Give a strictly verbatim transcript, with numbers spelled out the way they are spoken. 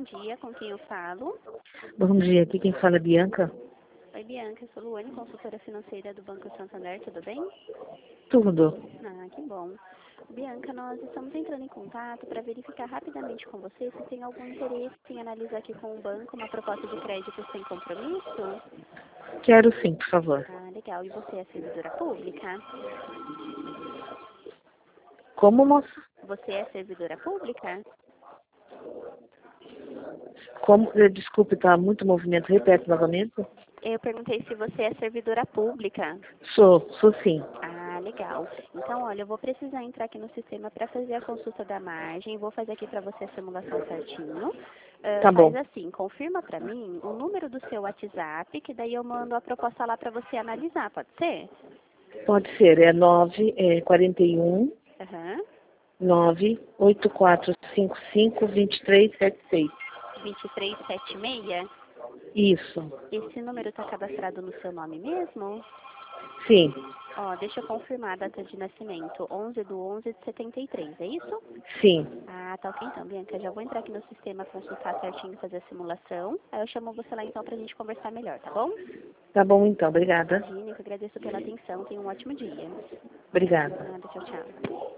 dia, com quem eu falo? Bom dia, aqui quem fala é Bianca. Oi, Bianca, eu sou Luane, consultora financeira do Banco Santander, tudo bem? Tudo. Ah, que bom. Bianca, nós estamos entrando em contato para verificar rapidamente com você se tem algum interesse em analisar aqui com o banco uma proposta de crédito sem compromisso. Quero sim, por favor. Ah, legal. E você é servidora pública? Como, moça? Você é servidora pública? Como? eh, Desculpe, tá muito movimento. Repete novamente. Eu perguntei se você é servidora pública. Sou, sou sim. Ah, legal. Então, olha, eu vou precisar entrar aqui no sistema para fazer a consulta da margem. Vou fazer aqui para você a simulação certinho. Ah, Tá faz bom. assim, confirma para mim o número do seu WhatsApp, que daí eu mando a proposta lá para você analisar, pode ser? Pode ser. É nove, é quarenta e um, Aham. nove oito quatro cinco cinco, dois três sete seis. vinte e três setenta e seis. Isso. Esse número está cadastrado no seu nome mesmo? Sim, Ó, deixa eu confirmar a data de nascimento, onze de onze de setenta e três, é isso? sim. Ah, tá ok então, Bianca. Já vou entrar aqui no sistema, consultar certinho e fazer a simulação. Aí eu chamo você lá então pra gente conversar melhor, tá bom? Tá bom então, obrigada. Imagina, eu que agradeço pela atenção. Tenha um ótimo dia. Obrigada. Nada, tchau, tchau.